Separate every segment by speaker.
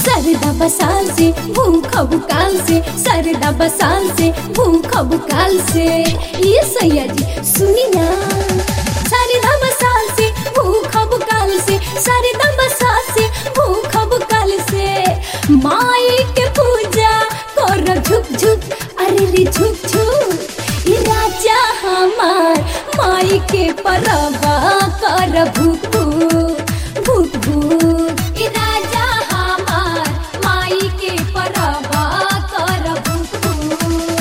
Speaker 1: सरदा बसाल से भूख बुकाल से, सरदा बसाल से भूख बुकाल से। ये सैया जी सुनी ना, सरदा बसाल से भूख बुकाल से, सरदा बसाल से भूख बुकाल से। माई के पूजा कर झुक झुक, अरे रे झुक झुक। ये राजा हमार माई के परवा कर भूख भूख भूख भूख। ये राजा हमार माई के परवा कर भूख भूख।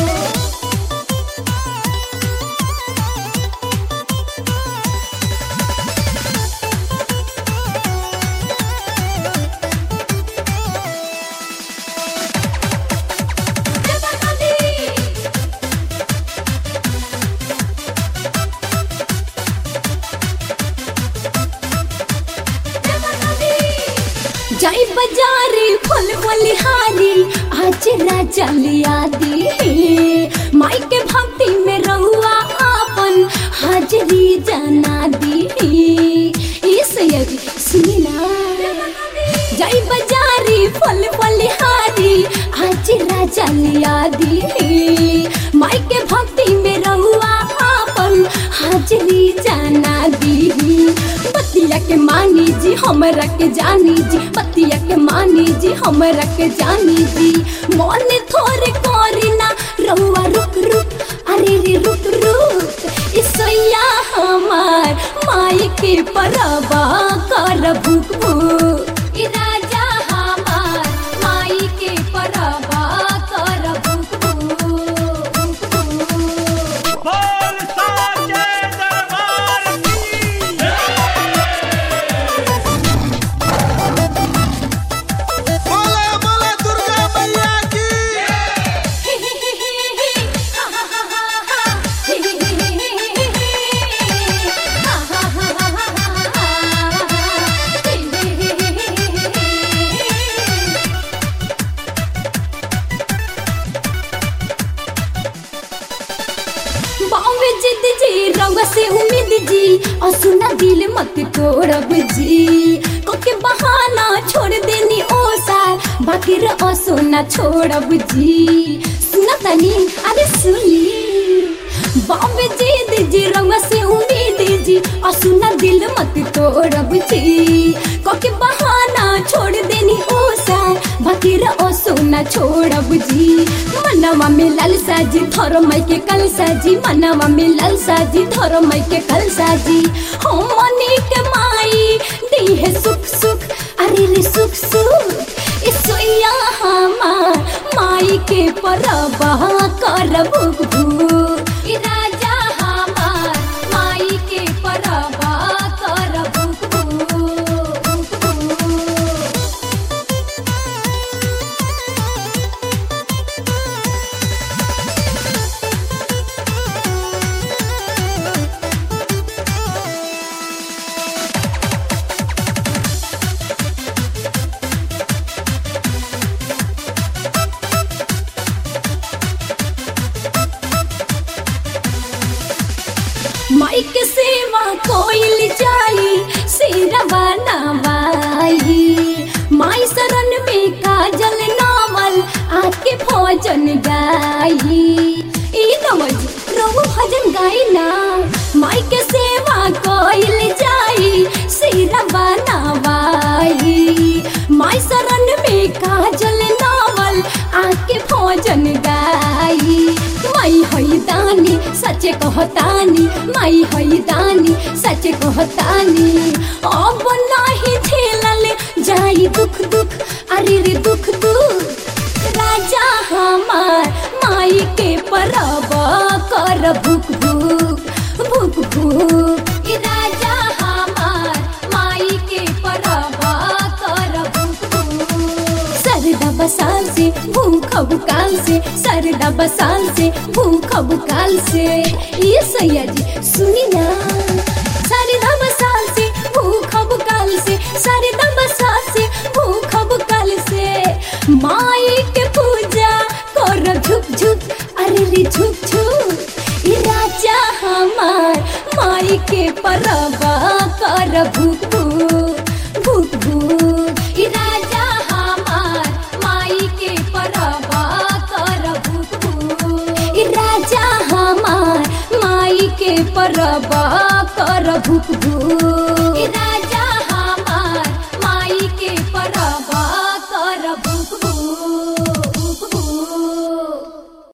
Speaker 1: जाई बाजारे फल बलिहारी, आज राजा लिया दी। माई के भक्ति में रहुआ आपन हाजरी जाना दी। इस सुनी ना, जाई बाजारे फल बलिहारी, आज राजा लिया दी। माई के भक्ति में रहुआ आपन हाजरी जाना दी। बतिया के मानी जी हमरा के जानी जी, बतिया के मानी जी हमरा के जानी जी। मन थोड़े करी ना रहुआ रुक रुक, अरे रे रुक रुक। इसैया हमार माई के परवा कर भूख भूख। ई राजा हमार माई के परवा कर भूख भूख भूख। जिद जी रंग से उम्मीद जी, और सुना दिल मत तोड़ब जी। कोके बहाना छोड़ देनी ओ सार, बाकी रहो सोना छोड़ब जी। सुना तनी अरे सुनी, बाबे जिद जी रंग से उम्मीद जी, और सुना दिल मत तोड़ब जी। कोके बहाना छोड़ देनी ओ सार, बाकी रहो सोना छोड़ब जी। मनवा में लालसा जी थोर माई के कलसा जी, मनवा में लालसा जी थोर माई के कलसा जी। हो मनी के माई दी है सुख सुख, अरे रे सुख सुख। इसैया हमार माई के परवा कर भूख भूख। ई राजा हमार माई के परवा कर भूख भूख भूख। माई के सेवा कोइल जाई, सिरवा नवाई। माई शरण में काजल नावल, आके भजन गाई। ई नवज प्रभु भजन गाई ना। माई के सेवा कोइल जाई, सिरवा नवाई। माई शरण में काजल नावल, आके भजन गाई। माई हई दानी सचे कहतानी, माई हई दानी सचे कहतानी। अब नाही झेलल जाई दुख दुख, अरे रे दुख दुख। राजा हमार माई के परवा कर भूख भूख भूख भूख। ई राजा हमार माई के परवा कर भूख भूख। सरदा बसाल से भूख बुकाल से, सरदा बसाल से भूख बुकाल से। ये सैया जी सुनी ना, सरदा बसाल से भूख बुकाल से, सरदा बसाल से भूख बुकाल से। माई के पूजा कर झुक झुक, अरे रे झुक झुक। ये राजा हमार माई के परवा कर भूख भूख भूख भूख। ये राजा हमार परब कर भूख भूख